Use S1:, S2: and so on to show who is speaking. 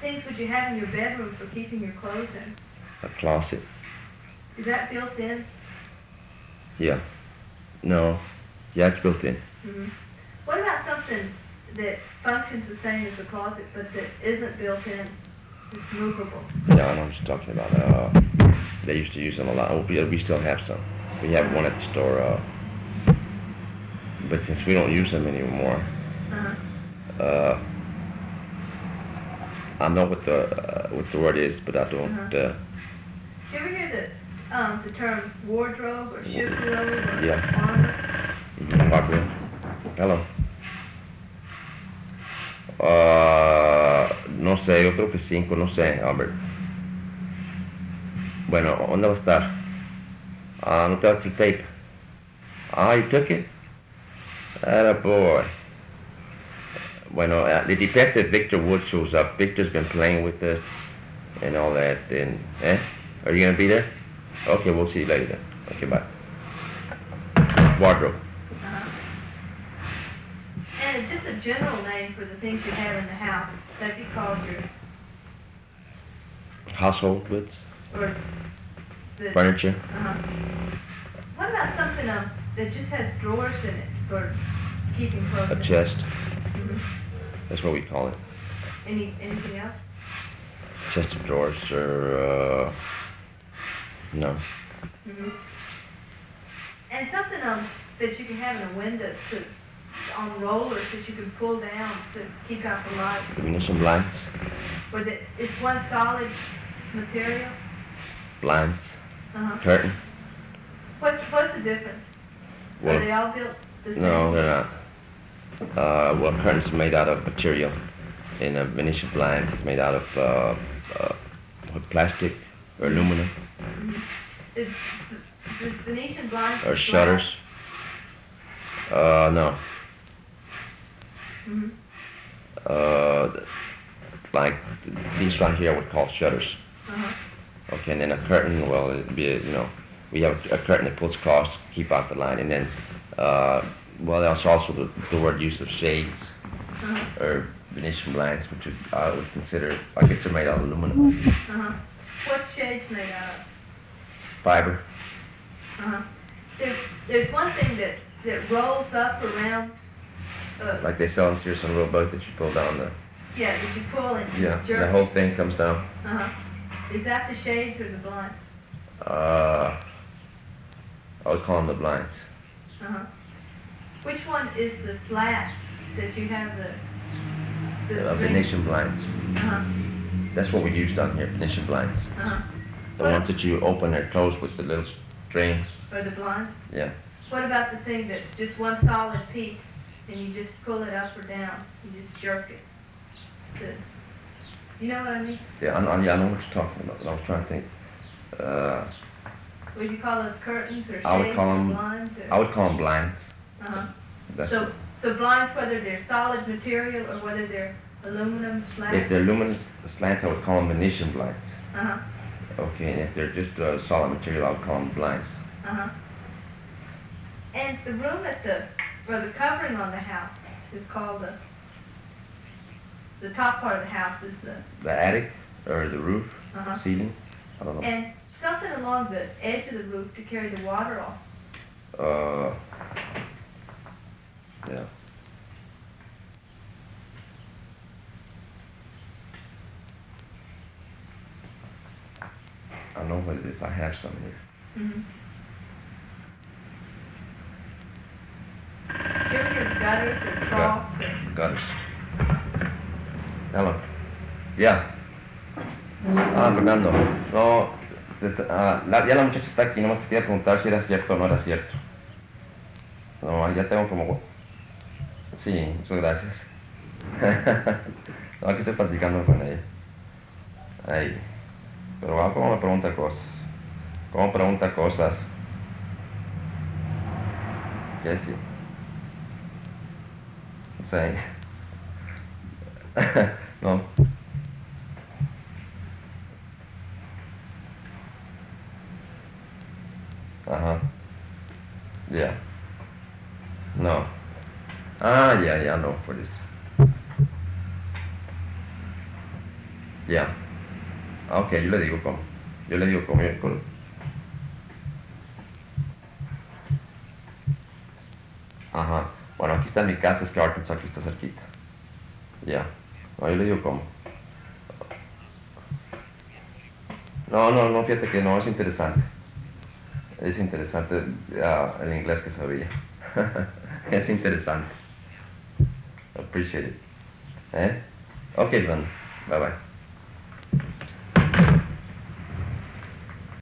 S1: things would you have in your bedroom for keeping your clothes in?
S2: A closet.
S1: Is that built in?
S2: Yeah. No. Yeah, it's built in.
S1: Mm-hmm. What about something that functions the same as a closet, but that isn't built in? It's movable.
S2: Yeah, I know what you're talking about. They used to use them a lot. Oh, we still have some. We have one at the store. But since we don't use them anymore, I know what the word is, but I don't.
S1: Did you ever hear the term wardrobe or shoe robe or armor?
S2: Wardrobe. Hello. No sé, yo creo que 5, no sé, Albert. Bueno, ¿dónde va a estar? No te vas a tape. You took it? Boy. Bueno, it depends if Victor Wood shows up. Victor's been playing with us and all that. And, are you going to be there? Okay, we'll see you later then. Okay, bye. Wardrobe.
S1: And it's just a general name for the things you have in the house. That'd be called your...
S2: Household goods?
S1: Or
S2: furniture?
S1: What about something that just has drawers in it for keeping clothes?
S2: A chest. That's what we call it.
S1: Anything else?
S2: Chest of drawers, or no.
S1: And something that you can have in a window on rollers that you can pull down to keep out the light.
S2: You mean some blinds?
S1: Or that it's one solid material?
S2: Blinds. Curtain.
S1: What's the difference?
S2: Well,
S1: are they all built the same?
S2: No, they're not. Well, curtain's made out of material. And a Venetian blinds is made out of plastic or aluminum.
S1: Is Venetian blinds
S2: or shutters? No. Like these right here, I would call shutters. Okay, and then a curtain, well, it'd be, we have a curtain that pulls across to keep out the light, and then, well, there's also the word use of shades, or Venetian blinds, which I would consider, I guess they're made out of aluminum.
S1: What's shades made out of?
S2: Fiber.
S1: There's one thing that rolls up around.
S2: Like they sell in Sears and Roebuck that you pull down the...
S1: Yeah, that you pull and
S2: yeah,
S1: jerk.
S2: the whole thing comes down.
S1: Is that the shades or the blinds?
S2: I would call them the blinds.
S1: Which one is the flash that you have the
S2: Venetian blinds. That's what we use down here, Venetian blinds. The ones that you open and close with the little strings.
S1: Or the blinds?
S2: Yeah.
S1: What about the thing that's just one solid piece and you just pull it up or down? You just jerk it. You know what I mean?
S2: Yeah, I know what you're talking about, but I was trying to think.
S1: Would you call those curtains or shades
S2: I would call them
S1: blinds?
S2: I would call them blinds.
S1: So blinds, whether they're solid material or whether they're aluminum slats?
S2: If they're aluminum slats, I would call them Venetian blinds. Okay, and if they're just solid material, I would call them blinds.
S1: And the room or the covering on the house is called the top part of the house is
S2: the attic or the roof, ceiling. I don't know.
S1: And something along the edge of the roof to carry the water off.
S2: Yeah. I know what it is. I have some here.
S1: Do you hear gutters or troughs?
S2: Gutters. Hello. Yeah. Fernando. No, ya la muchacha está aquí, nomás te quería preguntar si era cierto o no era cierto. No, ya tengo como... Sí, muchas gracias. No, aquí estoy platicando con ella. Ahí. Pero va como me pregunta cosas. ¿Cómo pregunta cosas? ¿Qué sí? Sí. No. Yeah. No. Yeah, I know what it is. Ya. Ok, yo le digo cómo. Yo le digo cómo. Ajá. Bueno, aquí está mi casa, es que Arkansas aquí está cerquita. Ya. No, yo le digo cómo. No, no, no, fíjate que no, es interesante. Es interesante el inglés que sabía. Es interesante. Appreciate it. ¿Eh? Ok, Iván. Bye bye.